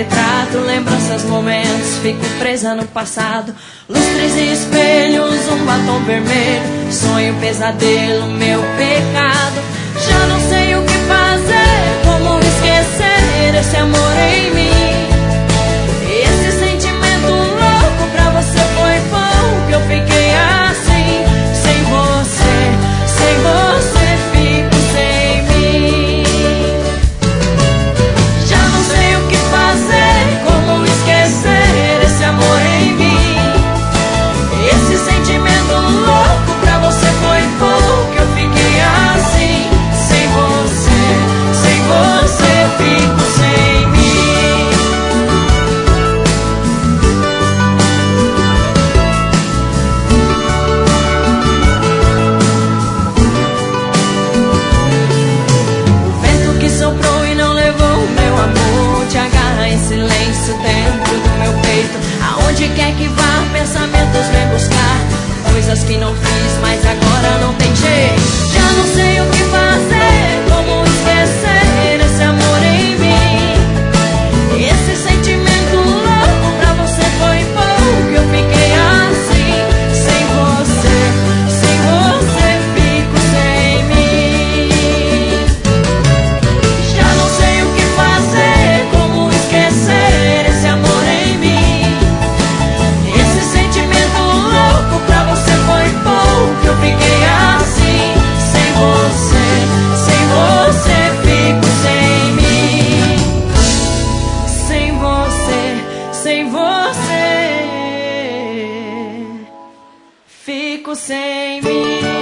retrato, lembranças, momentos, fico presa no passado. Lustres e espelhos, um batom vermelho, sonho, pesadelo, meu pecado. Já não sei o que fazer, como esquecer esse amor em mim. Esse sentimento louco pra você foi bom, que eu fiquei assim. Sem você fico sem mim. Já não sei o que fazer, como esquecer esse amor em mim. Esse sentimento louco pra você foi bom, que eu fiquei assim. Sem você fico sem mim. O vento que soprou e não levou o meu amor te agarra em silêncio dentro do meu peito. Aonde quer que vá, pensamentos vem buscar coisas que não fiz, mas agora não tem jeito. Já não sei o que fazer, como esquecer esse amor em mim. Esse sentimento louco pra você foi bom, que eu fiquei assim. Sem você fico sem mim. Já não sei o que fazer, como esquecer esse amor em mim. Esse sentimento louco pra você foi bom, que eu fiquei assim. Sem você fico sem mim. Sem você fico sem mim.